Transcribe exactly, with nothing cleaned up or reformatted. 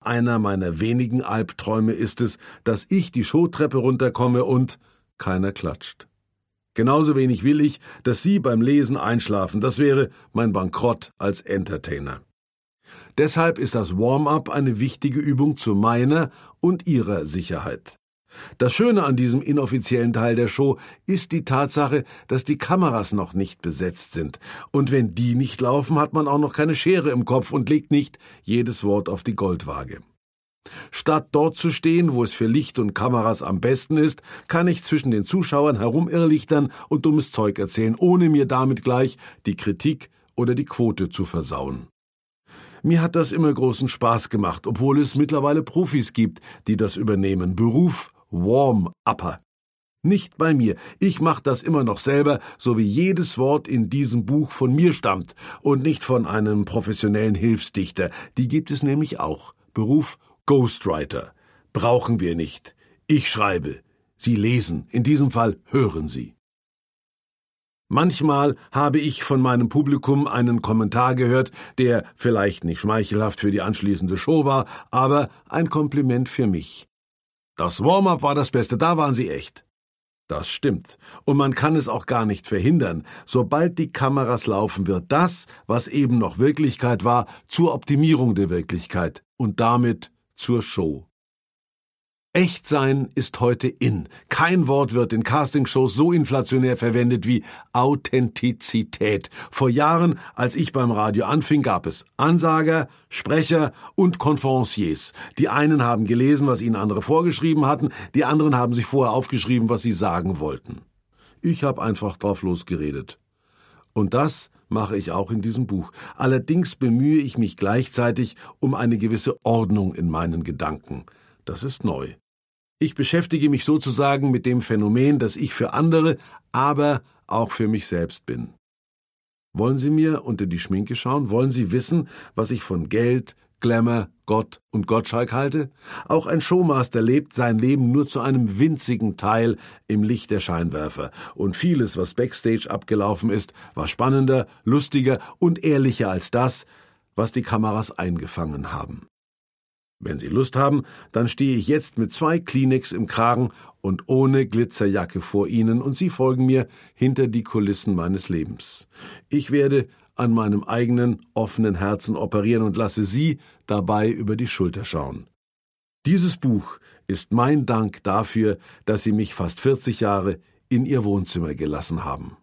einer meiner wenigen Albträume ist es, dass ich die Showtreppe runterkomme und keiner klatscht. Genauso wenig will ich, dass Sie beim Lesen einschlafen. Das wäre mein Bankrott als Entertainer. Deshalb ist das Warm-up eine wichtige Übung zu meiner und Ihrer Sicherheit. Das Schöne an diesem inoffiziellen Teil der Show ist die Tatsache, dass die Kameras noch nicht besetzt sind. Und wenn die nicht laufen, hat man auch noch keine Schere im Kopf und legt nicht jedes Wort auf die Goldwaage. Statt dort zu stehen, wo es für Licht und Kameras am besten ist, kann ich zwischen den Zuschauern herumirrlichtern und dummes Zeug erzählen, ohne mir damit gleich die Kritik oder die Quote zu versauen. Mir hat das immer großen Spaß gemacht, obwohl es mittlerweile Profis gibt, die das übernehmen. Beruf Warm-Upper. Nicht bei mir. Ich mache das immer noch selber, so wie jedes Wort in diesem Buch von mir stammt und nicht von einem professionellen Hilfsdichter. Die gibt es nämlich auch. Beruf Ghostwriter. Brauchen wir nicht. Ich schreibe. Sie lesen. In diesem Fall hören Sie. Manchmal habe ich von meinem Publikum einen Kommentar gehört, der vielleicht nicht schmeichelhaft für die anschließende Show war, aber ein Kompliment für mich. Das Warm-up war das Beste, da waren Sie echt. Das stimmt. Und man kann es auch gar nicht verhindern. Sobald die Kameras laufen, wird das, was eben noch Wirklichkeit war, zur Optimierung der Wirklichkeit und damit zur Show. Echt sein ist heute in. Kein Wort wird in Castingshows so inflationär verwendet wie Authentizität. Vor Jahren, als ich beim Radio anfing, gab es Ansager, Sprecher und Conferenciers. Die einen haben gelesen, was ihnen andere vorgeschrieben hatten, die anderen haben sich vorher aufgeschrieben, was sie sagen wollten. Ich habe einfach drauf losgeredet. Und das mache ich auch in diesem Buch. Allerdings bemühe ich mich gleichzeitig um eine gewisse Ordnung in meinen Gedanken. Das ist neu. Ich beschäftige mich sozusagen mit dem Phänomen, dass ich für andere, aber auch für mich selbst bin. Wollen Sie mir unter die Schminke schauen? Wollen Sie wissen, was ich von Geld, Glamour, Gott und Gottschalk halte? Auch ein Showmaster lebt sein Leben nur zu einem winzigen Teil im Licht der Scheinwerfer. Und vieles, was backstage abgelaufen ist, war spannender, lustiger und ehrlicher als das, was die Kameras eingefangen haben. Wenn Sie Lust haben, dann stehe ich jetzt mit zwei Kleenex im Kragen und ohne Glitzerjacke vor Ihnen und Sie folgen mir hinter die Kulissen meines Lebens. Ich werde an meinem eigenen, offenen Herzen operieren und lasse Sie dabei über die Schulter schauen. Dieses Buch ist mein Dank dafür, dass Sie mich fast vierzig Jahre in Ihr Wohnzimmer gelassen haben.